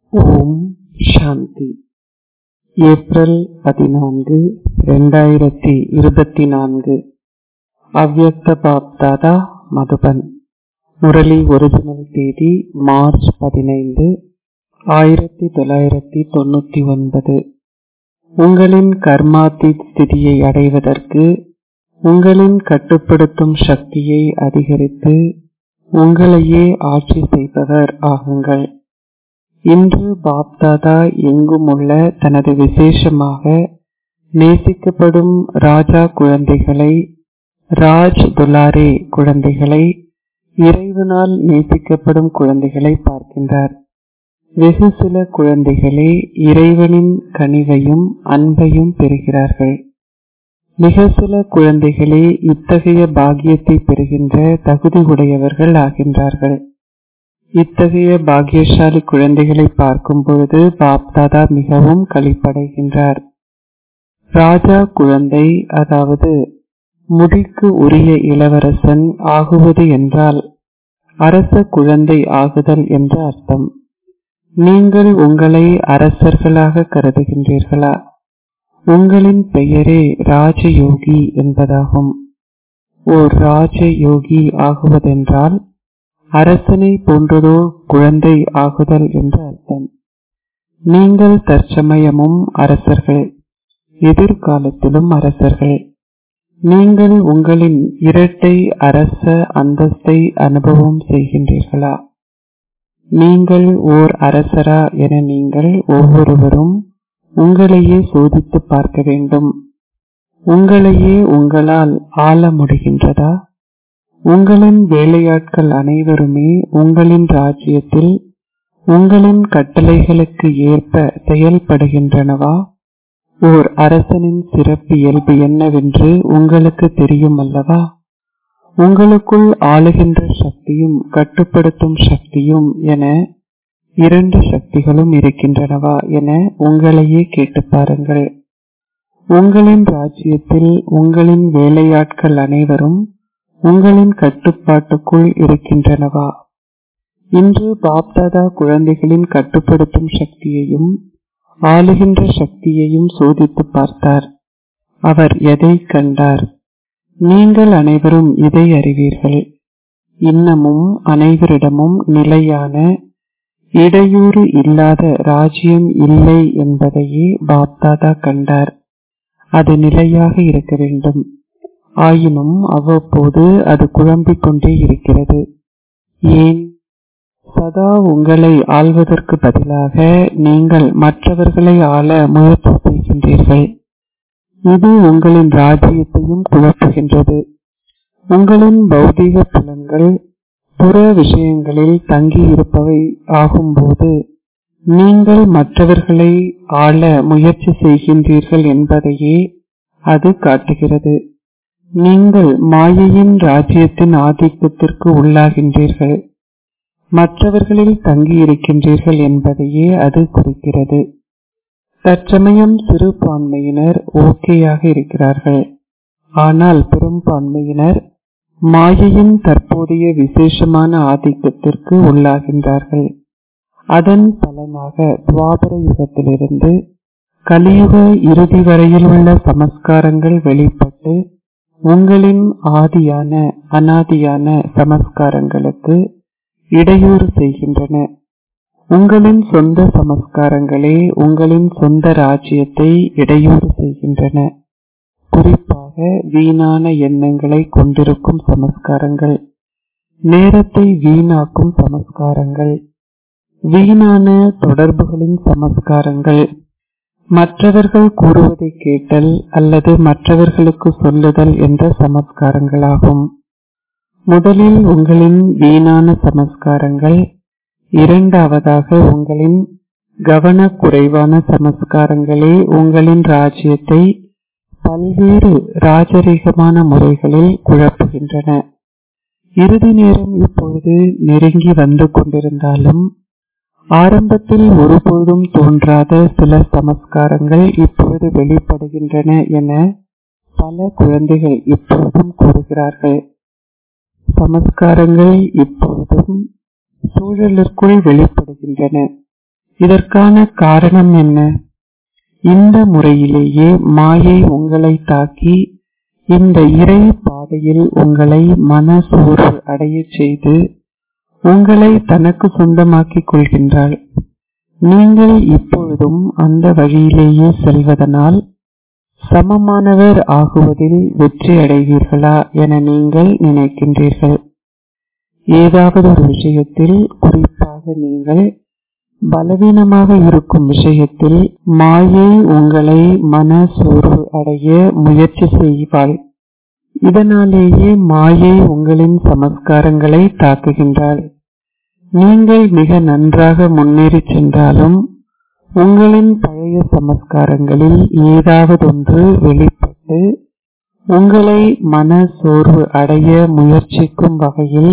ஓம் சாந்தி. April 14, 2024. Avyakt Bapdada, Madhuban. Murli original தேதி March 15, 1999. உங்களின் கர்மாதீத் ஸ்திதியை அடைவதற்கு உங்களின் கட்டுப்படுத்தும் சக்தியை அதிகரித்து உங்களையே ஆட்சி செய்பவர் ஆகுங்கள். இன்று பாப்தாதா எங்குமுள்ள தனது விசேஷமாக நேசிக்கப்படும் ராஜா குழந்தைகளை, ராஜ் துலாரே குழந்தைகளை, இறைவனால் நேசிக்கப்படும் குழந்தைகளை பார்க்கின்றார். வெகு சில குழந்தைகளே இறைவனின் கனிவையும் அன்பையும் பெறுகிறார்கள். மிக சில குழந்தைகளே இத்தகைய பாக்கியத்தை பெறுகின்ற தகுதி உடையவர்கள் ஆகின்றார்கள். இத்தகைய பாக்கியசாலி குழந்தைகளை பார்க்கும் பொழுது பாப்தாதா மிகவும் களிப்படைகின்றார். ராஜா குழந்தை, அதாவது முடிக்கு உரிய இளவரசன் ஆகுவது என்றால் அரச குழந்தை ஆகுதல் என்று அர்த்தம். நீங்கள் உங்களை அரசர்களாக கருதுகின்றீர்களா? உங்களின் பெயரே ராஜயோகி என்பதாகும். ஓர் ராஜயோகி ஆகுவதென்றால் அரசனை போன்றதோ குழந்தை ஆகுதல் என்று அர்த்தம். நீங்கள் தற்சமயமும் அரசர்கள், எதிர்காலத்திலும் அரசர்கள். நீங்கள் உங்களின் இரட்டை அரச அந்தஸ்தை அனுபவம் செய்கின்றீர்களா? நீங்கள் ஓர் அரசரா என நீங்கள் ஒவ்வொருவரும் உங்களையே சோதித்து பார்க்க வேண்டும். உங்களையே உங்களால் ஆள முடிகின்றதா? உங்களின் வேலையாட்கள் அனைவருமே உங்களின் ராஜ்யத்தில் உங்களின் கட்டளைகளுக்கு ஏற்ப செயல்படுகின்றனவா? ஓர் அரசனின் சிறப்பு இயல்பு என்னவென்று உங்களுக்கு தெரியும் அல்லவா? உங்களுக்குள் ஆளுகின்ற சக்தியும் கட்டுப்படுத்தும் சக்தியும் என இரண்டு சக்திகளும் இருக்கின்றனவா என உங்களையே கேட்டு பாருங்கள். உங்களின் ராஜ்யத்தில் உங்களின் வேலையாட்கள் அனைவரும் உங்களின் கட்டுப்பாட்டுக்குள் இருக்கின்றனவா? இன்று பாப்தாதா குழந்தைகளின் கட்டுப்படுத்தும் சக்தியையும் ஆளுகின்ற சக்தியையும் சோதித்து பார்த்தார். அவர் எதை கண்டார்? நீங்கள் அனைவரும் இதை அறிவீர்கள். இன்னமும் அனைவரிடமும் நிலையான இடையூறு இல்லாத ராஜ்யம் இல்லை என்பதையே பாப்தாதா கண்டார். அது நிலையாக இருக்க வேண்டும். ஆயினும் அவ்வப்போது அது குழம்பிக் கொண்டே இருக்கிறது. ஏன்? சதா உங்களை ஆள்வதற்கு பதிலாக நீங்கள் மற்றவர்களை ஆள முயற்சி செய்கின்றீர்கள். இது உங்களின் ராஜ்யத்தையும் குழப்புகின்றது. உங்களின் பௌதீக புலன்கள் புற விஷயங்களில் தங்கி இருப்பவை ஆகும்போது நீங்கள் மற்றவர்களை ஆள முயற்சி செய்கின்றீர்கள் என்பதையே அது காட்டுகிறது. நீங்கள் மாயையின் ராஜ்யத்தின் ஆதிக்கத்திற்கு உள்ளாகின்றீர்கள். மற்றவர்களில் தங்கி இருக்கின்றீர்கள் என்பதையே அது குறிக்கிறது. தற்சமயம் சிறுபான்மையினர் ஓகேயாக இருக்கிறார்கள். ஆனால் பெரும்பான்மையினர் மாயையின் தற்போதைய விசேஷமான ஆதிக்கத்திற்கு உள்ளாகின்றார்கள். அதன் பலனாக துவாபர யுகத்திலிருந்து கலியுக இறுதி வரையில் உள்ள சமஸ்காரங்கள் வெளிப்பட்டு உங்களின் ஆதியான அனாதியான சமஸ்காரங்களுக்கு இடையூறு செய்கின்றன. உங்களின் சொந்த சமஸ்காரங்களே உங்களின் சொந்த ராஜ்யத்தை இடையூறு செய்கின்றன. குறிப்பாக வீணான எண்ணங்களை கொண்டிருக்கும் சமஸ்காரங்கள், நேரத்தை வீணாக்கும் சமஸ்காரங்கள், வீணான தொடர்புகளின் சமஸ்காரங்கள், மற்றவர்கள் கூறுவதை கேட்டல் அல்லது மற்றவர்களுக்கு சொல்லுதல் என்ற சமஸ்காரங்களாகும். முதலில் உங்களின் வீணான சமஸ்காரங்கள், இரண்டாவதாக உங்களின் கவனக்குறைவான சமஸ்காரங்களே உங்களின் ராஜ்யத்தை பல்வேறு ராஜரீகமான முறைகளில் குழப்புகின்றன. இறுதி நேரம் இப்பொழுது நெருங்கி வந்து கொண்டிருந்தாலும் ஆரம்பத்தில் ஒருபொழுதும் தோன்றாத சில சமஸ்காரங்கள் இப்பொழுது வெளிப்படுகின்றன என பல குழந்தைகள் இப்பொழுதும் கூறுகிறார்கள். சமஸ்காரங்கள் இப்பொழுதும் சூழலுக்குள் வெளிப்படுகின்றன. இதற்கான காரணம் என்ன? இந்த முறையிலேயே மாயை உங்களை தாக்கி இந்த இறை பாதையில் உங்களை மன சோர்வு அடைய செய்து உங்களை தனக்கு சொந்தமாக்கிக் கொள்கின்றாள். நீங்கள் இப்பொழுதும் அந்த வழியிலேயே செல்வதனால் சமமானவர் ஆகுவதில் வெற்றி அடைவீர்களா என நீங்கள் நினைக்கின்றீர்கள். ஏதாவது ஒரு விஷயத்தில், குறிப்பாக நீங்கள் பலவீனமாக இருக்கும் விஷயத்தில் மாயை உங்களை மன சோர்வு அடைய முயற்சி செய்வாள். இதனாலேயே மாயை உங்களின் சமஸ்காரங்களை தாக்குகின்றாள். நீங்கள் மிக நன்றாக முன்னேறி சென்றாலும் உங்களின் பழைய சமஸ்காரங்களில் ஏதாவது ஒன்று வெளிப்பட்டு உங்களை மன சோர்வு அடைய முயற்சிக்கும் வகையில்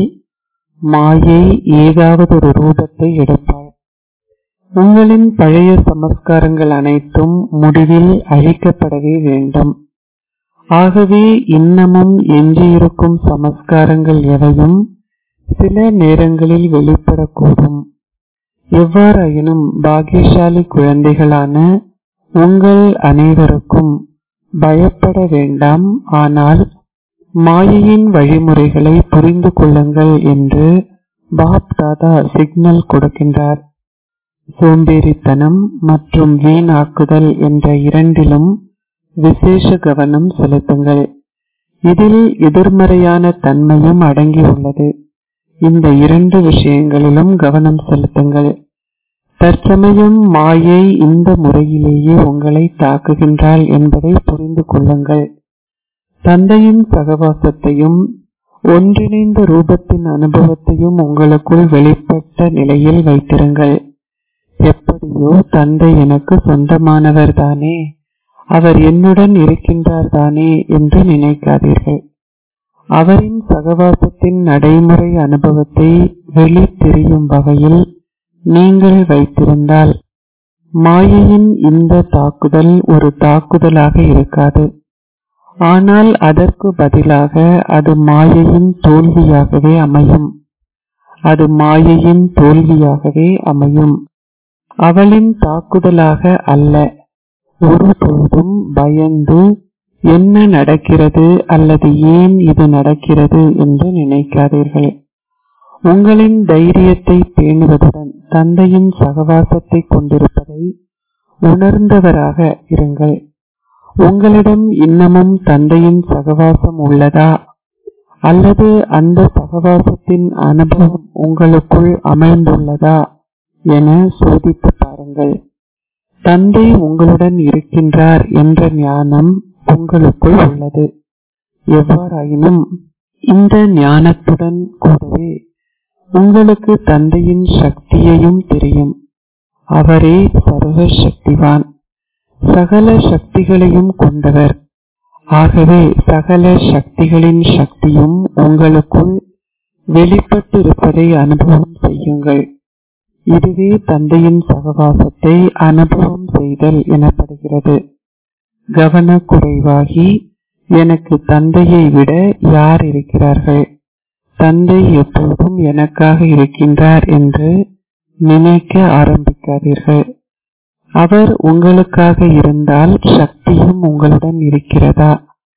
மாயை ஏதாவது ஒரு ரூபத்தை எடுப்பாள். உங்களின் பழைய சமஸ்காரங்கள் அனைத்தும் முடிவில் அழிக்கப்படவே வேண்டும். ஆகவே இன்னமும் எஞ்சியிருக்கும் சமஸ்காரங்கள் எவையும் சில நேரங்களில் வெளிப்படக்கூடும். எவ்வாறாயினும் பாக்கியசாலி குழந்தைகளான உங்கள் அனைவருக்கும் பயப்பட வேண்டாம். ஆனால் மாயையின் வழிமுறைகளை புரிந்து கொள்ளுங்கள் என்று பாப் தாதா சிக்னல் கொடுக்கின்றார். சோம்பேறித்தனம் மற்றும் வீணாக்குதல் என்ற இரண்டிலும் விசேஷ கவனம் செலுத்துங்கள். இதில் எதிர்மறையான தன்மையும் அடங்கியுள்ளது. இந்த இரண்டு விஷயங்களிலும் கவனம் செலுத்துங்கள். தற்சமயம் மாயை இந்த முறையிலேயே உங்களை தாக்குகின்றாள் என்பதை புரிந்து கொள்ளுங்கள். தந்தையின் சகவாசத்தையும் ஒன்றிணைந்த ரூபத்தின் அனுபவத்தையும் உங்களுக்குள் வெளிப்பட்ட நிலையில் வைத்திருங்கள். எப்படியோ தந்தை எனக்கு சொந்தமானவர் தானே, அவர் என்னுடன் இருக்கின்றார் தானே என்று நினைக்காதீர்கள். அவரின் சகவாசத்தின் நடைமுறை அனுபவத்தை வெளி தெரியும் வகையில் நீங்கள் வைத்திருந்தால் மாயையின் இந்த தாக்குதல் ஒரு தாக்குதலாக இருக்காது. ஆனால் அதற்கு பதிலாக அது மாயையின் தோல்வியாகவே அமையும். அது மாயையின் தோல்வியாகவே அமையும், அவளின் தாக்குதலாக அல்ல. ஒருபொழுதும் பயந்து என்ன நடக்கிறது அல்லது ஏன் இது நடக்கிறது என்று நினைக்காதீர்கள். உங்களின் தைரியத்தை பேணுவதுடன் தந்தையின் சகவாசத்தை கொண்டிருப்பதை உணர்ந்தவராக இருங்கள். உங்களிடம் இன்னமும் தந்தையின் சகவாசம் உள்ளதா அல்லது அந்த சகவாசத்தின் அனுபவம் உங்களுக்குள் அமர்ந்துள்ளதா என சோதித்து பாருங்கள். தந்தை உங்களுடன் இருக்கின்றார் என்ற ஞானம் உங்களுக்குள் உள்ளது. எவ்வாறாயினும் இந்த ஞானத்துடன் கூடவே உங்களுக்கு தந்தையின் சக்தியையும் தெரியும். அவரே சர்வ சக்திவான், சகல சக்திகளையும் கொண்டவர். ஆகவே சகல சக்திகளின் சக்தியும் உங்களுக்குள் வெளிப்பட்டு இருப்பதை அனுபவம் செய்யுங்கள். இதுவே தந்தையின் சகவாசத்தை அனுபவம் செய்தல் எனப்படுகிறது. கவனக்குறைவாகி எனக்கு தந்தையை விட யார் இருக்கிறார்கள், தந்தை எப்போதும் எனக்காக இருக்கின்றார் என்று நினைக்க ஆரம்பிக்காதீர்கள். அவர் உங்களுக்காக இருந்தால் சக்தியும் உங்களுடன் இருக்கிறதா?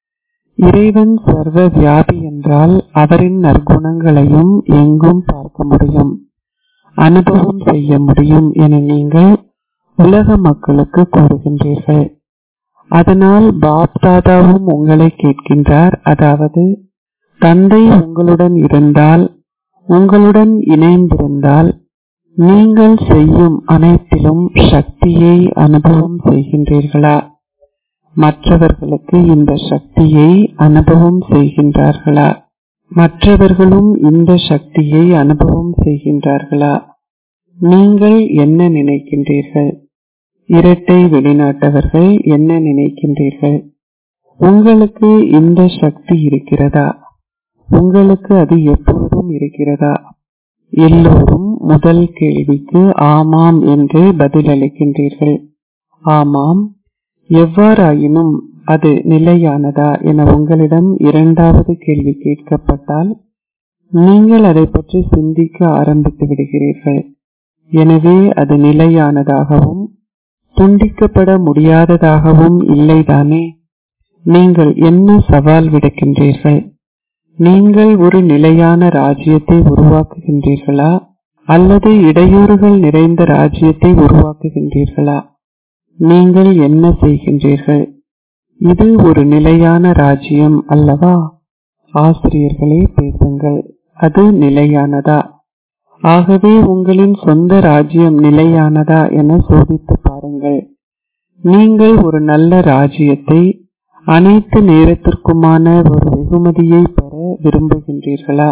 இறைவன் சர்வ வியாபி என்றால் அவரின் நற்குணங்களையும் எங்கும் பார்க்க முடியும், அனுபவம் செய்ய முடியும் என நீங்கள் உலக மக்களுக்கு கூறுகின்றீர்கள். அதனால் பாப் தாதாவும் உங்களை கேட்கின்றார். அதாவது தந்தை உங்களுடன் இருந்தால், உங்களுடன் இணைந்திருந்தால் நீங்கள் செய்யும் அனைத்திலும் சக்தியை அனுபவம் செய்கின்றீர்களா? மற்றவர்களுக்கு இந்த சக்தியை அனுபவம் செய்கின்றார்களா? மற்றவர்களும் இந்த சக்தியை அனுபவம் செய்கின்றார்களா? நீங்கள் என்ன நினைக்கின்றீர்கள்? இரட்டை வெளிநாட்டவர்கள் என்ன நினைக்கின்றீர்கள்? உங்களுக்கு இந்த சக்தி இருக்கிறதா? உங்களுக்கு அது எப்பொழுதும் இருக்கிறதா? எல்லோரும் முதல் கேள்விக்கு ஆமாம் என்று பதிலளிக்கின்றீர்கள். ஆமாம். எவ்வாறாயினும் அது நிலையானதா என உங்களிடம் இரண்டாவது கேள்வி கேட்கப்பட்டால் நீங்கள் அதை பற்றி சிந்திக்க ஆரம்பித்து விடுகிறீர்கள். எனவே அது நிலையானதாகவும் துண்டிக்கப்பட முடியாததாகவும் இல்லைதானே? நீங்கள் என்ன சவால் விடுக்கின்றீர்கள்? நீங்கள் ஒரு நிலையான ராஜ்யத்தை உருவாக்குகின்றீர்களா அல்லது இடையூறுகள் நிறைந்த ராஜ்யத்தை உருவாக்குகின்றீர்களா? நீங்கள் என்ன செய்கின்றீர்கள்? இது ஒரு நிலையான ராஜ்யம் அல்லவா? ஆசிரியர்களே பேசுங்கள், அது நிலையானதா? ஆகவே உங்களின் சொந்த ராஜ்யம் நிலையானதா என சோதித்து பாருங்கள். நீங்கள் ஒரு நல்ல ராஜ்யத்தை அனைத்து நேரத்திற்குமான ஒரு வெகுமதியை பெற விரும்புகின்றீர்களா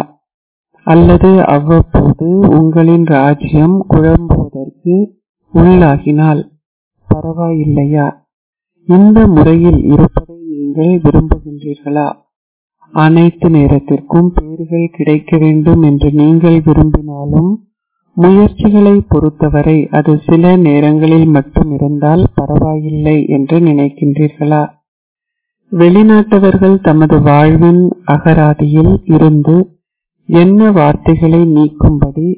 அல்லது அவ்வப்போது உங்களின் ராஜ்யம் குழம்புவதற்கு உள்ளாகினால் பரவாயில்லையா? இந்த முறையில் இருப்பதை நீங்கள் விரும்புகின்றீர்களா? அனைத்து நேரத்திற்கும் பேறுகள் கிடைக்க வேண்டும் என்று நீங்கள் விரும்பினாலும் முயற்சிகளை பொறுத்தவரை அது சில நேரங்களில் மட்டும் இருந்தால் பரவாயில்லை என்று நினைக்கின்றீர்களா? வெளிநாட்டவர்கள் தமது வாழ்வின் அகராதியில் இருந்து என்ன வார்த்தைகளை நீக்கும்படி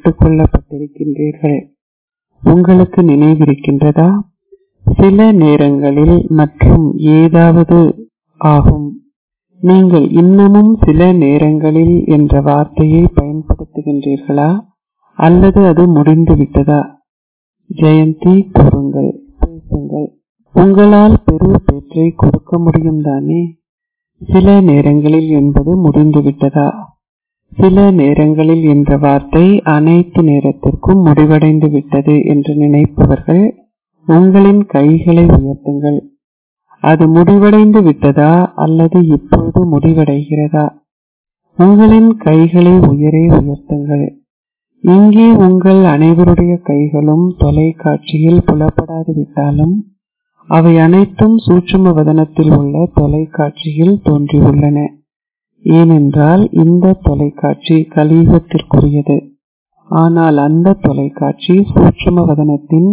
கேட்டுக்கொள்ளப்பட்டிருக்கின்றீர்கள்? உங்களுக்கு நினைவிருக்கின்றதா? சில நேரங்களில் மற்றும் ஏதாவது ஆகும். நீங்கள் இன்னமும் சில நேரங்களில் என்ற வார்த்தையை பயன்படுத்துகின்றீர்களா அல்லது அது முடிந்துவிட்டதா? ஜெயந்தி, கூறுங்கள், பேசுங்கள். உங்களால் பெரு பேற்றை கொடுக்க முடியும் தானே? சில நேரங்களில் என்பது முடிந்துவிட்டதா? சில நேரங்களில் என்ற வார்த்தை அனைத்து நேரத்திற்கும் முடிவடைந்து விட்டது என்று நினைப்பவர்கள் உங்களின் கைகளை உயர்த்துங்கள். அது முடிவடைந்து விட்டதா அல்லது இப்பொழுது முடிவடைகிறதா? உங்களின் கைகளை உயரே உயர்த்துங்கள். இங்கே உங்கள் அனைவருடைய கைகளும் தொலைக்காட்சியில் புலப்படாது விட்டாலும் அவை அனைத்தும் சூட்சும வதனத்தில் உள்ள தொலைக்காட்சியில் தோன்றியுள்ளன. ஏனென்றால் இந்த தொலைக்காட்சி கலியுகத்திற்குரியது. ஆனால் அந்த தொலைக்காட்சி சூட்சும வதனத்தின்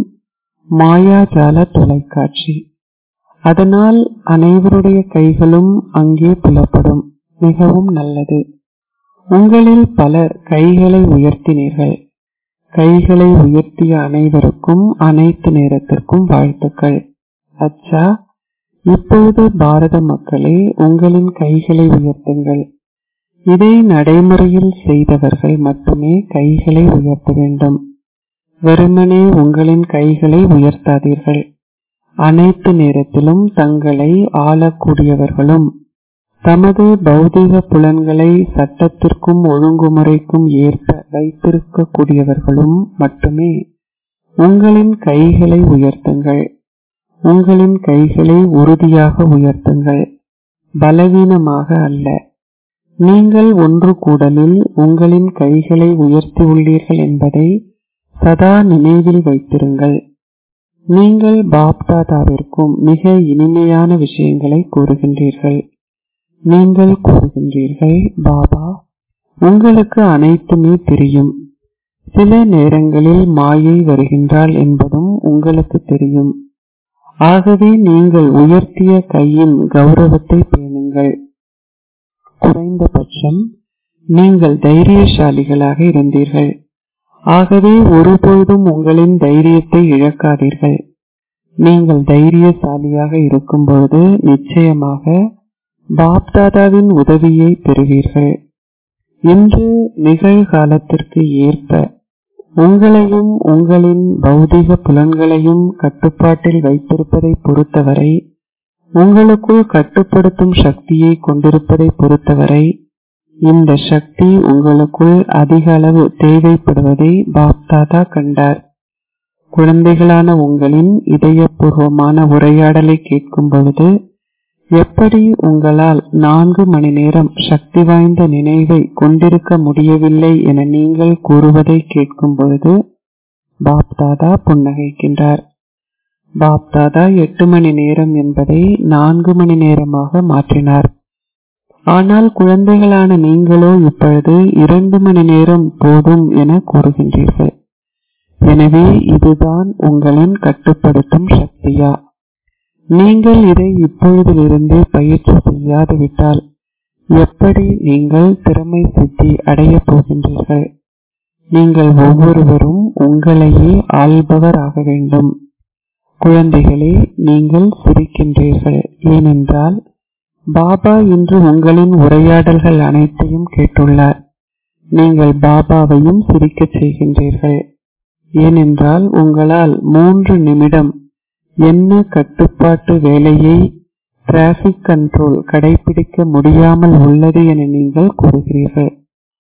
மாயாஜால தொலைக்காட்சி. அதனால் அனைவருடைய கைகளும் அங்கே புலப்படும். மிகவும் நல்லது. உங்களில் பலர் கைகளை உயர்த்தினீர்கள். கைகளை உயர்த்திய அனைவருக்கும் அனைத்து நேரத்திற்கும் வாழ்த்துக்கள். அச்சா, இப்பொழுது பாரத மக்களே, உங்களின் கைகளை உயர்த்துங்கள். இதை நடைமுறையில் செய்தவர்கள் மட்டுமே கைகளை உயர்த்த வேண்டும். வெறுமனே உங்களின் கைகளை உயர்த்தாதீர்கள். அனைத்து நேரத்திலும் தங்களை ஆளக்கூடியவர்களும் தமது பௌதிக புலன்களை சட்டத்திற்கும் ஒழுங்குமுறைக்கும் ஏற்ப வைத்திருக்கக்கூடியவர்களும் மட்டுமே உங்களின் கைகளை உயர்த்துங்கள். உங்களின் கைகளை உறுதியாக உயர்த்துங்கள், பலவீனமாக அல்ல. நீங்கள் ஒன்று கூடலில் உங்களின் கைகளை உயர்த்தி உள்ளீர்கள் என்பதை சதா நினைவில் வைத்திருங்கள். நீங்கள் பாப்தாதாவிற்கும் மிக இனிமையான விஷயங்களை கூறுகின்றீர்கள். நீங்கள் கூறுகின்றீர்கள், பாபா, உங்களுக்கு அனைத்துமே தெரியும். சில நேரங்களில் மாயை வருகின்றாள் என்பதும் உங்களுக்கு தெரியும். ஆகவே நீங்கள் உயர்த்திய கையின் கௌரவத்தை பேணுங்கள். குறைந்தபட்சம் நீங்கள் தைரியசாலிகளாக இருந்தீர்கள். ஆகவே ஒருபொழுதும் உங்களின் தைரியத்தை இழக்காதீர்கள். நீங்கள் தைரியசாலியாக இருக்கும்போது நிச்சயமாக பாப்தாதாவின் உதவியை பெறுவீர்கள். இன்று நிகழ்காலத்திற்கு ஏற்ப உங்களையும் உங்களின் பௌதிக புலன்களையும் கட்டுப்பாட்டில் வைத்திருப்பதை பொறுத்தவரை, உங்களுக்குள் கட்டுப்படுத்தும் சக்தியை கொண்டிருப்பதை பொறுத்தவரை, இந்த சக்தி உங்களுக்குள் அதிக அளவு தேவைப்படுவதை பாப்தாதா கண்டார். குழந்தைகளான உங்களின் இதயபூர்வமான உரையாடலை கேட்கும் பொழுது எப்படி உங்களால் 4 மணி நேரம் சக்தி வாய்ந்த நினைவை கொண்டிருக்க முடியவில்லை என நீங்கள் கூறுவதை கேட்கும் பொழுது பாப்தாதா புன்னகைக்கின்றார். பாப்தாதா 8 மணி நேரம் என்பதை 4 மணி நேரமாக மாற்றினார். ஆனால் குழந்தைகளான நீங்களோ இப்பொழுது 2 மணி நேரம் போதும் என கூறுகின்றீர்கள். எனவே இதுதான் உங்களின் கட்டுப்படுத்தும் சக்தியா? நீங்கள் இதை இப்பொழுதிலிருந்தே பயிற்சி செய்யாது விட்டால் எப்படி நீங்கள் திறமை சித்தி அடைய போகின்றீர்கள்? நீங்கள் ஒவ்வொருவரும் உங்களையே ஆள்பவர் ஆக வேண்டும். குழந்தைகளே, நீங்கள் சிரிக்கின்றீர்கள். ஏனென்றால் பாபா இன்று உங்களின் உரையாடல்கள் அனைத்தையும் கேட்டுள்ளார். நீங்கள் பாபாவையும் சிரிக்கச் செய்கின்றீர்கள். ஏனென்றால் உங்களால் 3 நிமிடம் என்ன கட்டுப்பாட்டு வேலையை டிராபிக் கண்ட்ரோல் கடைபிடிக்க முடியாமல் உள்ளது என நீங்கள் கூறுகிறீர்கள்.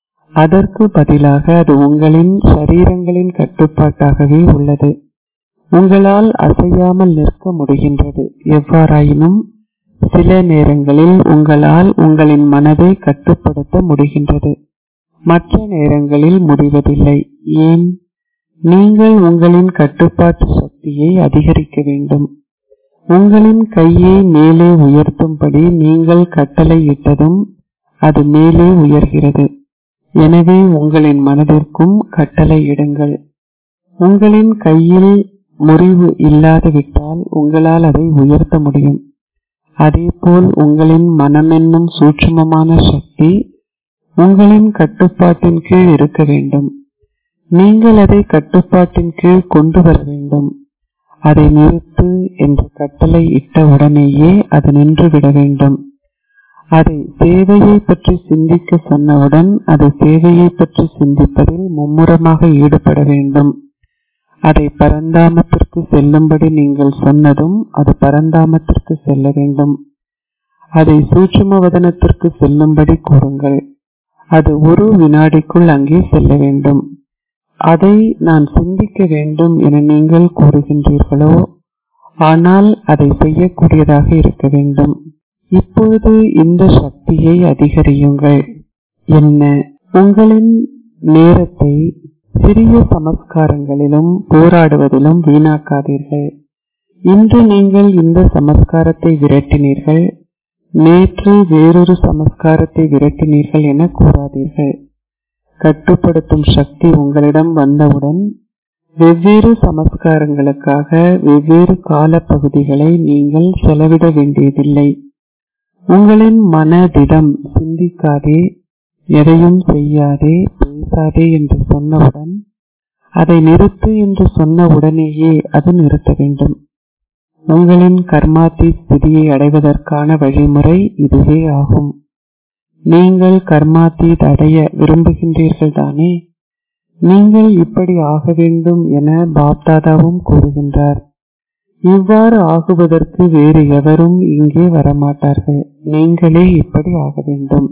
அதற்கு பதிலாக அது உங்களின் சரீரங்களின் கட்டுப்பாட்டாகவே உள்ளது. உங்களால் அசையாமல் நிற்க முடிகின்றது. எவ்வாறாயினும் சில நேரங்களில் உங்களால் உங்களின் மனதை கட்டுப்படுத்த முடிகின்றது, மற்ற நேரங்களில் முடிவதில்லை. ஏன்? நீங்கள் உங்களின் கட்டுப்பாட்டு சக்தியை அதிகரிக்க வேண்டும். உங்களின் கையை மேலே உயர்த்தும்படி நீங்கள் கட்டளை இட்டதும் அது மேலே உயர்கிறது. எனவே உங்களின் மனதிற்கும் கட்டளை இடுங்கள். உங்களின் கையில் முறிவு இல்லாதுவிட்டால் உங்களால் அதை உயர்த்த முடியும். அதேபோல் உங்களின் மனமென்னும் சூட்சுமமான சக்தி உங்களின் கட்டுப்பாட்டின் கீழ் இருக்க வேண்டும். நீங்கள் அதை கட்டுப்பாட்டின் கீழ் கொண்டு வர வேண்டும். அதை நிறுத்து என்ற கட்டளை இட்ட உடனேயே அது நின்றுவிட வேண்டும். அதை சேவையை பற்றி சிந்திக்க சொன்னவுடன் அது சேவையை பற்றி சிந்திப்பதில் மும்முரமாக ஈடுபட வேண்டும். அதை பரந்தாமத்திற்கு செல்லும்படி நீங்கள் சொன்னதும் அது பரந்தாமத்திற்கு செல்ல வேண்டும். அதை சூட்சுமவதனத்திற்கு செல்லும்படி கூறுங்கள். அது 1 வினாடிக்குள் அங்கே செல்ல வேண்டும். அதை நான் சிந்திக்க வேண்டும் என நீங்கள் கூறுகின்றீர்களோ, ஆனால் அதை செய்யக்கூடியதாக இருக்க வேண்டும். இப்பொழுது இந்த சக்தியை அதிகரியுங்கள். என்ன? உங்களின் நேரத்தை சிறிய சமஸ்காரங்களிலும் போராடுவதிலும் வீணாக்காதீர்கள். இன்று நீங்கள் இந்த சமஸ்காரத்தை விரட்டினீர்கள், நேற்று வேறொரு சமஸ்காரத்தை விரட்டினீர்கள் என கூறாதீர்கள். கட்டுப்படுத்தும் சக்தி உங்களிடம் வந்தவுடன் வெவ்வேறு சமஸ்காரங்களுக்காக வெவ்வேறு கால பகுதிகளை நீங்கள் செலவிட வேண்டியதில்லை. உங்களின் மனதிடம் சிந்திக்காதே, எதையும் செய்யாதே, பேசாதே என்று சொன்னவுடன், அதை நிறுத்து என்று சொன்ன உடனேயே அது நிறுத்த வேண்டும். உங்களின் கர்மாதி ஸ்திதியை அடைவதற்கான வழிமுறை இதுவே ஆகும். நீங்கள் கர்மாதீத் அடைய விரும்புகின்றீர்கள் தானே? நீங்கள் இப்படி ஆக வேண்டும் என பாப்தாதாவும் கூறுகின்றார். இவ்வாறு ஆகுவதற்கு வேறு எவரும் இங்கே வரமாட்டார்கள். நீங்களே இப்படி ஆக வேண்டும்.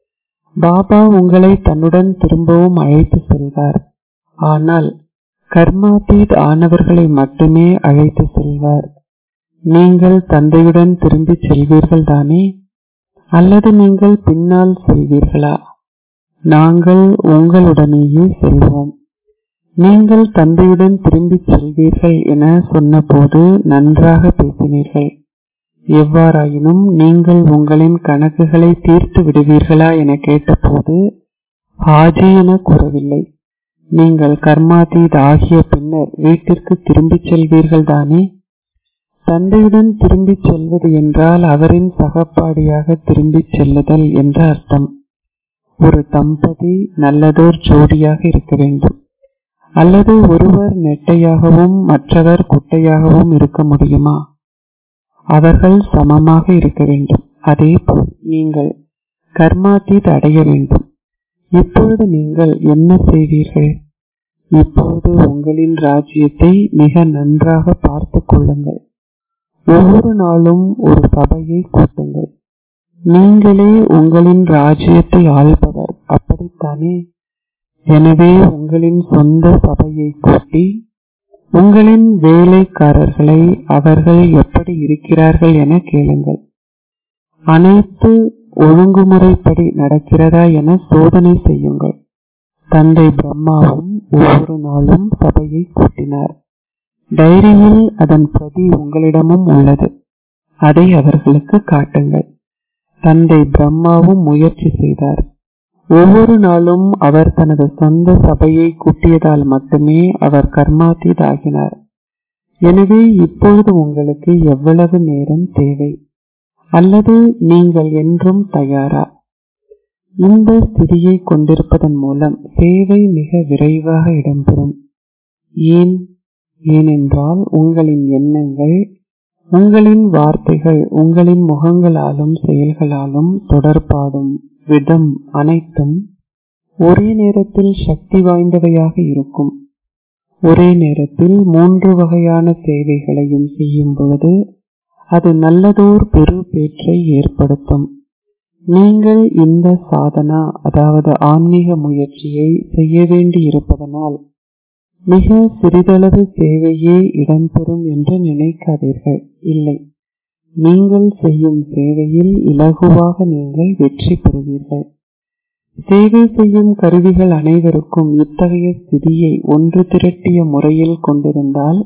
பாபா உங்களை தன்னுடன் திரும்பவும் அழைத்து செல்வார். ஆனால் கர்மாதீத் ஆனவர்களை மட்டுமே அழைத்து செல்வார். நீங்கள் தந்தையுடன் திரும்பி செல்வீர்கள் தானே? அல்லது நீங்கள் பின்னால் செல்வீர்களா? நாங்கள் உங்களுடனேயே செல்வோம். நீங்கள் தந்தையுடன் திரும்பி செல்வீர்கள் என சொன்னபோது நன்றாக பேசினீர்கள். எவ்வாறாயினும் நீங்கள் உங்களின் கணக்குகளை தீர்த்து விடுவீர்களா என கேட்டபோது ஹாஜி என கூறவில்லை. நீங்கள் கர்மாதீத் ஆகிய பின்னர் வீட்டிற்கு திரும்பி செல்வீர்கள் தானே? தந்தையுடன் திரும்பி செல்வது என்றால் அவரின் சகப்பாடியாக திரும்பி செல்லுதல் என்ற அர்த்தம். ஒரு தம்பதி நல்லதோர் ஜோடியாக இருக்க வேண்டும். அல்லது ஒருவர் நெட்டையாகவும் மற்றவர் குட்டையாகவும் இருக்க முடியுமா? அவர்கள் சமமாக இருக்க வேண்டும். அதேபோல் நீங்கள் கர்மாதீத் அடைய வேண்டும். இப்பொழுது நீங்கள் என்ன செய்வீர்கள்? இப்பொழுது உங்களின் ராஜ்யத்தை மிக நன்றாக பார்த்து கொள்ளுங்கள். ஒவ்வொரு நாளும் ஒரு சபையை கூட்டுங்கள். நீங்களே உங்களின் ராஜ்யத்தை ஆள்பவர், அப்படித்தானே? எனவே உங்களின் சொந்த சபையை கூட்டி உங்களின் வேலைக்காரர்களை அவர்கள் எப்படி இருக்கிறார்கள் என கேளுங்கள். அனைத்து ஒழுங்குமுறைப்படி நடக்கிறதா என சோதனை செய்யுங்கள். தந்தை பிரம்மாவும் ஒவ்வொரு நாளும் சபையை கூட்டினார். டைரியில் அதன் பிரதி உங்களிடமும் உள்ளது. அதை அவர்களுக்கு காட்டுங்கள். தந்தை பிரம்மாவும் முயற்சி செய்தார். ஒவ்வொரு நாளும் அவர் தனது சொந்த சபையை கூட்டியதால் மட்டுமே அவர் கர்மாதீத் ஆகினார். எனவே இப்பொழுது உங்களுக்கு எவ்வளவு நேரம் தேவை? அல்லது நீங்கள் என்றும் தயாரா? இந்த ஸ்திதியை கொண்டிருப்பதன் மூலம் சேவை மிக விரைவாக இடம்பெறும். ஏனென்றால் உங்களின் எண்ணங்கள், உங்களின் வார்த்தைகள், உங்களின் முகங்களாலும் செயல்களாலும் தொடர்பாடும் விதம் அனைத்தும் ஒரே நேரத்தில் சக்தி வாய்ந்தவையாக இருக்கும். ஒரே நேரத்தில் 3 வகையான சேவைகளையும் செய்யும் பொழுது அது நல்லதோர் பெருபேற்றை ஏற்படுத்தும். நீங்கள் இந்த சாதனா அதாவது ஆன்மீக முயற்சியை செய்ய வேண்டி இருப்பதனால் மிக சிறிதளவு சேவையே இடம்பெறும் என்று நினைக்காதீர்கள். இல்லை, நீங்கள் செய்யும் சேவையில் இலகுவாக நீங்கள் வெற்றி பெறுவீர்கள். சேவை செய்யும் கருவிகள் அனைவருக்கும் இத்தகைய ஸ்திதியை ஒன்று திரட்டிய முறையில் கொண்டிருந்தால்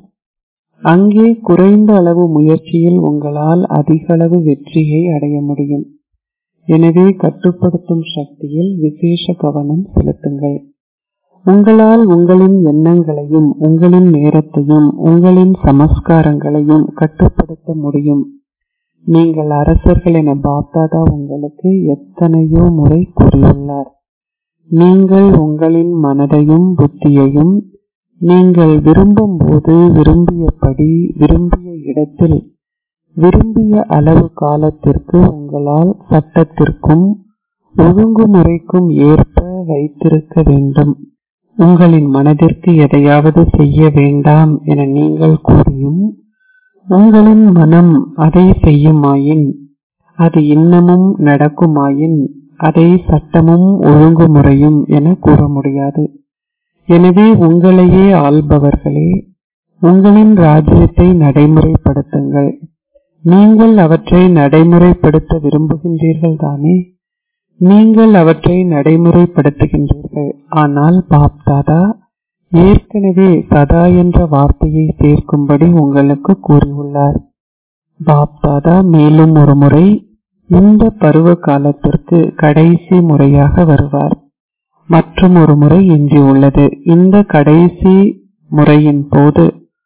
அங்கே குறைந்த அளவு முயற்சியில் உங்களால் அதிக அளவு வெற்றியை அடைய முடியும். எனவே கட்டுப்படுத்தும் சக்தியில் விசேஷ கவனம் செலுத்துங்கள். உங்களால் உங்களின் எண்ணங்களையும் உங்களின் நேரத்தையும் உங்களின் சமஸ்காரங்களையும் கட்டுப்படுத்த முடியும். நீங்கள் அரசர்கள் என பாப்தாதா உங்களுக்கு எத்தனையோ முறை கூறியுள்ளார். நீங்கள் உங்களின் மனதையும் புத்தியையும் நீங்கள் விரும்பும் போது விரும்பியபடி விரும்பிய இடத்தில் விரும்பிய அளவு காலத்திற்கு உங்களால் சட்டத்திற்கும் ஒழுங்குமுறைக்கும் ஏற்ப வைத்திருக்க வேண்டும். உங்களின் மனதிற்கு எதையாவது செய்ய வேண்டாம் என நீங்கள் கூறியும் உங்களின் மனம் அதை செய்யுமாயின், அது இன்னமும் நடக்குமாயின் அதை சட்டமும் ஒழுங்குமுறையும் என கூற முடியாது. எனவே உங்களையே ஆள்பவர்களே, உங்களின் ராஜ்யத்தை நடைமுறைப்படுத்துங்கள். நீங்கள் அவற்றை நடைமுறைப்படுத்த விரும்புகின்றீர்கள் தானே? நீங்கள் அவற்றை நடைமுறைப்படுத்துகின்றீர்கள். ஆனால் பாப்தாதா ஏற்கனவே சதா என்ற வார்த்தையை சேர்க்கும்படி உங்களுக்கு கூறியுள்ளார். பாப்தாதா மேலும் ஒரு முறை இந்த பருவ காலத்திற்கு கடைசி முறையாக வருவார். மற்றும் ஒரு முறை எஞ்சியுள்ளது. இந்த கடைசி முறையின் போது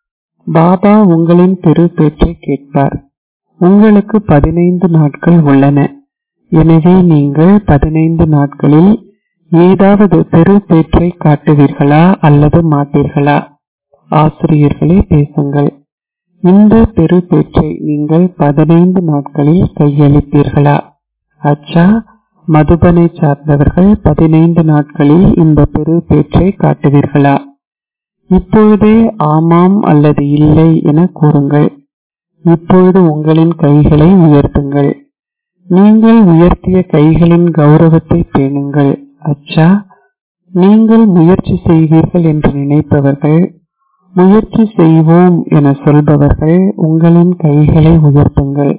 பாபா உங்களின் பெருபேற்றை கேட்பார். உங்களுக்கு 15 நாட்கள் உள்ளன. எனவே நீங்கள் 15 நாட்களில் ஏதாவது பெருபேற்றை காட்டுவீர்களா அல்லது மாட்டீர்களா? ஆசிரியர்களே பேசுங்கள். இந்த பெருபேற்றை நீங்கள் 15 நாட்களில் கையளிப்பீர்களா? அச்சா, மதுபனை சார்ந்தவர்கள் 15 நாட்களில் இந்த பெருபேற்றை காட்டுவீர்களா? இப்பொழுதே ஆமாம் அல்லது இல்லை என கூறுங்கள். இப்பொழுது உங்களின் கைகளை உயர்த்துங்கள். நீங்கள் உயர்த்திய கைகளின் கௌரவத்தை பேணுங்கள். அச்சா, நீங்கள் முயற்சி செய்வீர்கள் என்று நினைப்பவர்கள், முயற்சி செய்வோம் என சொல்பவர்கள் உங்களின் கைகளை உயர்த்துங்கள்.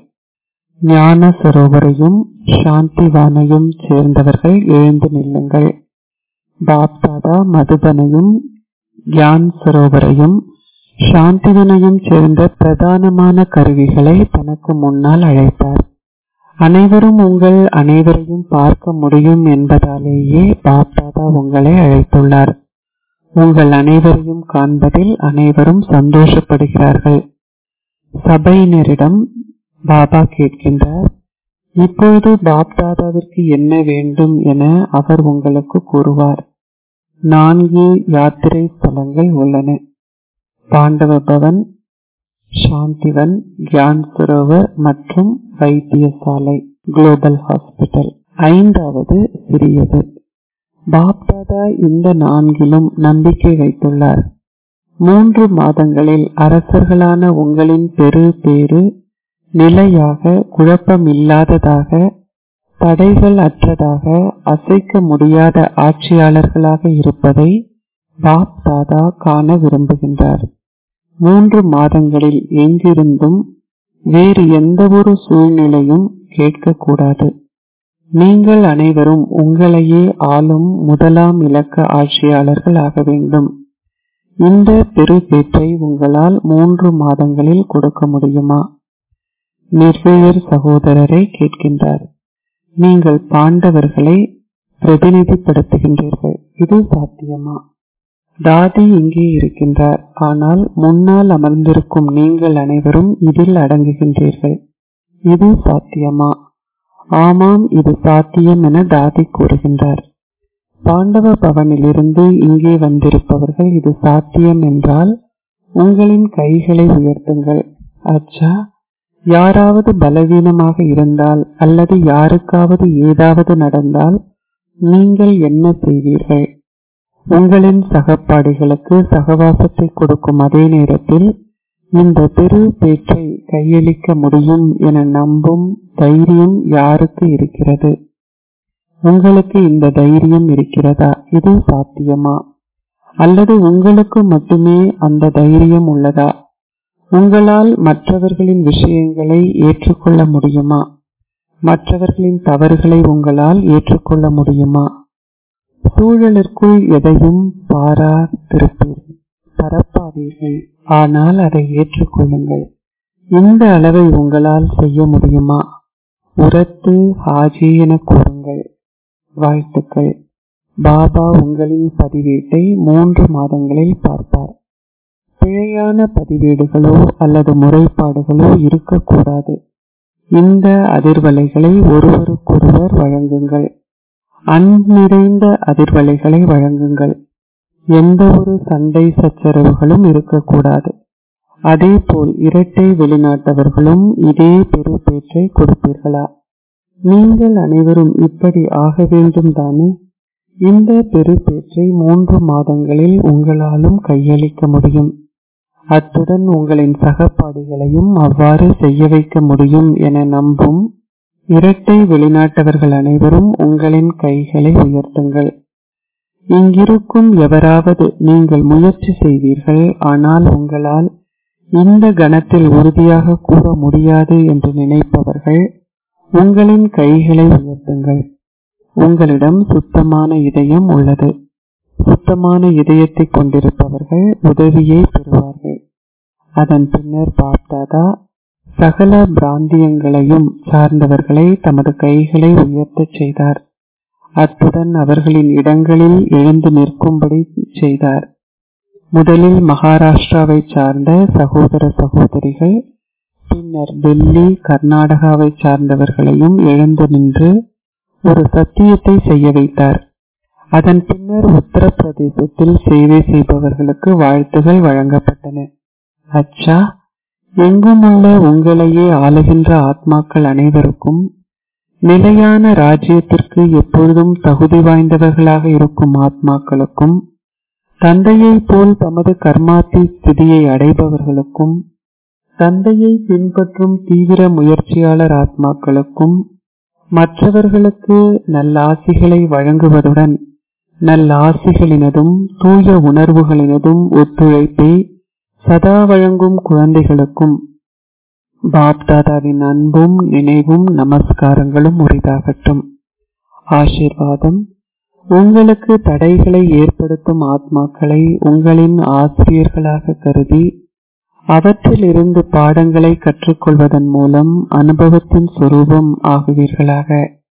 ஞான சரோவரையும் சாந்திவானையும் சேர்ந்தவர்கள் எழுந்து நில்லுங்கள். பாப்தாதா மதுபனையும் கியான் சரோவரையும் சாந்திவனையும் சேர்ந்த பிரதானமான கருவிகளை தனக்கு முன்னால் அழைத்தார். அனைவரும் உங்கள் அனைவரையும் பார்க்க முடியும் என்பதாலேயே பாப்தாதா உங்களை அழைத்துள்ளார். உங்கள் அனைவரையும் காண்பதில் அனைவரும் சந்தோஷப்படுகிறார்கள். சபையினரிடம் பாபா கேட்கின்றார், இப்பொழுது பாப்தாதாவிற்கு என்ன வேண்டும் என அவர் உங்களுக்கு கூறுவார். 4 யாத்திரை ஸ்தலங்கள் உள்ளன. பாண்டவ பவன், சாந்திவன், கியான் சரோவர் மற்றும் வைத்தியசாலை, குளோபல் ஹாஸ்பிட்டல். 5வது சிறியது. பாப்தாதா இந்த 4லும் நம்பிக்கை வைத்துள்ளார். 3 மாதங்களில் அரசர்களான உங்களின் பேறு நிலையாக, குழப்பமில்லாததாக, தடைகள் அற்றதாக, அசைக்க முடியாத ஆட்சியாளர்களாக இருப்பதை பாப்தாதா காண விரும்புகின்றார். 3 மாதங்களில் எங்கிருந்தும் வேறு எந்த ஒரு சூழ்நிலையும் கேட்கக்கூடாது. நீங்கள் அனைவரும் உங்களையே ஆளும் முதலாம் இலக்க ஆட்சியாளர்கள் ஆக வேண்டும். இந்த பெருபேற்றை உங்களால் 3 மாதங்களில் கொடுக்க முடியுமா? நிர்வேயர் சகோதரரை கேட்கின்றார். நீங்கள் பாண்டவர்களை பிரதிநிதிப்படுத்துகின்றீர்கள். இது சாத்தியமா? தாதி இங்கே இருக்கின்றார். ஆனால் முன்னால் அமர்ந்திருக்கும் நீங்கள் அனைவரும் இதில் அடங்குகின்றீர்கள். இது சாத்தியமா? ஆமாம், இது சாத்தியம் என தாதி கூறுகின்றார். பாண்டவ பவனிலிருந்து இங்கே வந்திருப்பவர்கள் இது சாத்தியம் என்றால் உங்களின் கைகளை உயர்த்துங்கள். அச்சா, யாராவது பலவீனமாக இருந்தால் அல்லது யாருக்காவது ஏதாவது நடந்தால் நீங்கள் என்ன செய்வீர்கள்? உங்களின் சகப்பாடிகளுக்கு சகவாசத்தை கொடுக்கும் அதே நேரத்தில் இந்த பெரு பேற்றை கையளிக்க முடியும் என நம்பும் தைரியம் யாருக்கு இருக்கிறது? உங்களுக்கு இந்த தைரியம் இருக்கிறதா? இது சாத்தியமா? அல்லது உங்களுக்கு மட்டுமே அந்த தைரியம் உள்ளதா? உங்களால் மற்றவர்களின் விஷயங்களை ஏற்றுக்கொள்ள முடியுமா? மற்றவர்களின் தவறுகளை உங்களால் ஏற்றுக்கொள்ள முடியுமா? சூழலிற்குள் எதையும் பரப்பாதீர்கள், ஆனால் அதை ஏற்றுக்கொள்ளுங்கள். இந்த அளவை உங்களால் செய்ய முடியுமா? உரத்து ஹாஜி என கூறுங்கள். வாழ்த்துக்கள். பாபா உங்களின் பதிவேட்டை 3 மாதங்களில் பார்ப்பார். பிழையான பதிவேடுகளோ அல்லது முறைப்பாடுகளோ இருக்கக்கூடாது. இந்த அதிர்வலைகளை ஒருவருக்கொருவர் வழங்குங்கள். அன்பிறைந்த அதிர்வலைகளை வழங்குங்கள். எந்த ஒரு சண்டை சச்சரவுகளும் இருக்கக்கூடாது. அதேபோல் இரட்டை வெளிநாட்டவர்களும் இதே பெருப்பேற்றை கொடுப்பீர்களா? நீங்கள் அனைவரும் இப்படி ஆக வேண்டும் தானே? இந்த பெருப்பேற்றை 3 மாதங்களில் உங்களாலும் கையளிக்க முடியும். அத்துடன் உங்களின் சகப்பாடிகளையும் அவ்வாறு செய்ய வைக்க முடியும் என நம்பும் இரட்டை வெளிநாட்டவர்கள் அனைவரும் உங்களின் கைகளை உயர்த்துங்கள். இங்கிருக்கும் எவராவது நீங்கள் முயற்சி செய்வீர்கள், ஆனால் உங்களால் இந்த கணத்தில் உறுதியாக கூற முடியாது என்று நினைப்பவர்கள் உங்களின் கைகளை உயர்த்துங்கள். உங்களிடம் சுத்தமான இதயம் உள்ளது. சுத்தமான இதயத்தை கொண்டிருப்பவர்கள் உதவியை பெறுவார்கள். அதன் பின்னர் பாப்தாதா சகல பிராந்தியங்களையும் சார்ந்தவர்களை தமது கைகளை உயர்த்தச் செய்தார். அத்துடன் அவர்களின் இடங்களில் எழுந்து நிற்கும்படி செய்தார். முதலில் மகாராஷ்டிராவை சார்ந்த சகோதர சகோதரிகள், பின்னர் டெல்லி, கர்நாடகாவை சார்ந்தவர்களையும் எழுந்து நின்று ஒரு சத்தியத்தை செய்ய வைத்தார். அதன் பின்னர் உத்தரப்பிரதேசத்தில் சேவை செய்பவர்களுக்கு வாழ்த்துகள் வழங்கப்பட்டன. அச்சா, எங்குமுள்ள உங்களையே ஆளுகின்ற ஆத்மாக்கள் அனைவருக்கும், நிலையான ராஜ்யத்திற்கு எப்பொழுதும் தகுதி வாய்ந்தவர்களாக இருக்கும் ஆத்மாக்களுக்கும், தந்தையை போல் தமது கர்மாத்தி ஸ்திதியை அடைபவர்களுக்கும், தந்தையை பின்பற்றும் தீவிர முயற்சியாளர் ஆத்மாக்களுக்கும், மற்றவர்களுக்கு நல்லாசிகளை வழங்குவதுடன் நல்லாசிகளினதும் தூய உணர்வுகளினதும் ஒத்துழைப்பை சதா வழங்கும் குழந்தைகளுக்கும் பாப்தாதாவின் அன்பும் நினைவும் நமஸ்காரங்களும் உரிதாகட்டும். ஆசீர்வாதம். உங்களுக்கு தடைகளை ஏற்படுத்தும் ஆத்மாக்களை உங்களின் ஆசிரியர்களாக கருதி அவற்றிலிருந்து பாடங்களை கற்றுக்கொள்வதன் மூலம் அனுபவத்தின் சொரூபம் ஆகுவீர்களாக.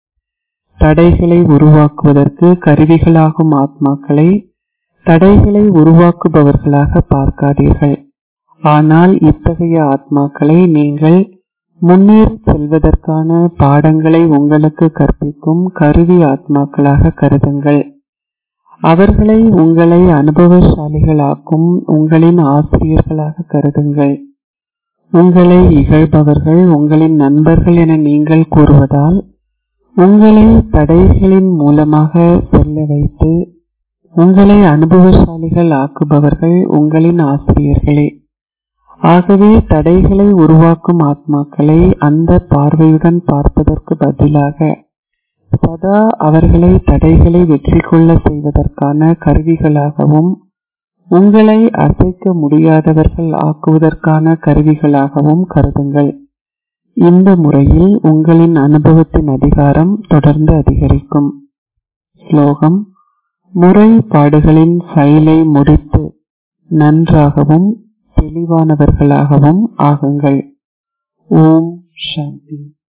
தடைகளை உருவாக்குவதற்கு கருவிகளாகும் ஆத்மாக்களை தடைகளை உருவாக்குபவர்களாக பார்க்காதீர்கள். ஆனால் இத்தகைய ஆத்மாக்களை நீங்கள் முன்னேறி செல்வதற்கான பாடங்களை உங்களுக்கு கற்பிக்கும் கருவி ஆத்மாக்களாக கருதுங்கள். அவர்களை உங்களை அனுபவசாலிகளாக்கும் உங்களின் ஆசிரியர்களாக கருதுங்கள். உங்களை இகழ்பவர்கள் உங்களின் நண்பர்கள் என நீங்கள் கூறுவதால் உங்களை தடைகளின் மூலமாக செல்ல வைத்து உங்களை அனுபவசாலிகள் ஆக்குபவர்கள் உங்களின் ஆசிரியர்களே. ஆகவே தடைகளை உருவாக்கும் ஆத்மாக்களை அந்த பார்வையுடன் பார்ப்பதற்கு பதிலாக சதா அவர்களை தடைகளை வெற்றி கொள்ள செய்வதற்கான கருவிகளாகவும் உங்களை அசைக்க முடியாதவர்கள் ஆக்குவதற்கான கருவிகளாகவும் கருதுங்கள். இந்த முறையில் உங்களின் அனுபவத்தின் அதிகாரம் தொடர்ந்து அதிகரிக்கும். ஸ்லோகம். முறைப்பாடுகளின் ஃபைலை முடித்து நன்றாகவும் தெளிவானவர்களாகவும் ஆகுங்கள். ஓம் சாந்தி.